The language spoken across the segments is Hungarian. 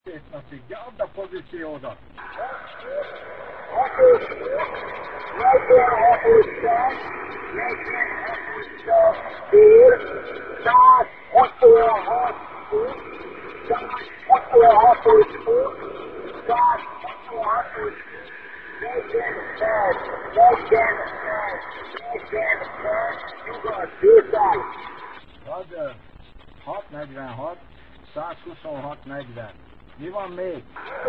Szép napig, de add a pozíciódat! Roger, 646, 126-40. Mi van még?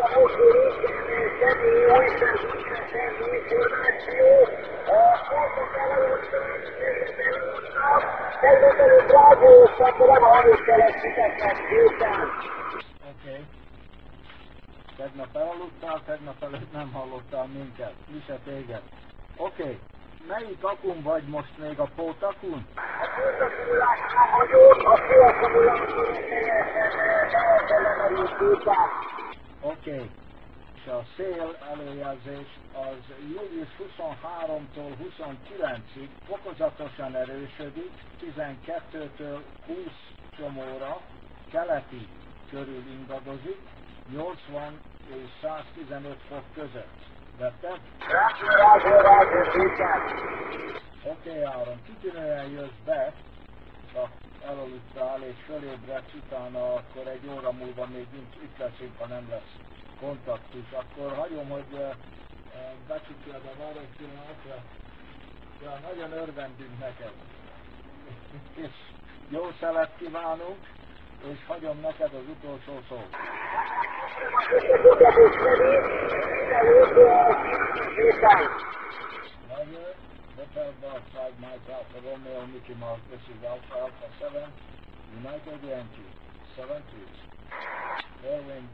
Oké. Tegnap elaludtál, tegnap előtt nem hallottál minket. Mi se téged. Oké. Melyik akun vagy most még, a pótakun? Oké. És a szél előjelzés az július 23-tól 29-ig fokozatosan erősödik, 12-től 20 csomóra keleti körül ingadozik, 80 és 115 fok között. Vetted? Oké, Áron, kitűnően jössz be, csak elaludtál és fölébredsz, utána akkor egy óra múlva még itt leszünk, ha nem lesz kontaktus. Akkor hagyom, hogy becsukjad a vár egy pillanatra. Ja, nagyon örvendünk neked. És jó szelet kívánunk, és hagyom neked az utolsó szót. Roger, Hotel Golf 5 Mike Alpha Romeo Mickey Mouse, this is Alpha Alpha 7, United Yankee, 7 2. Airwind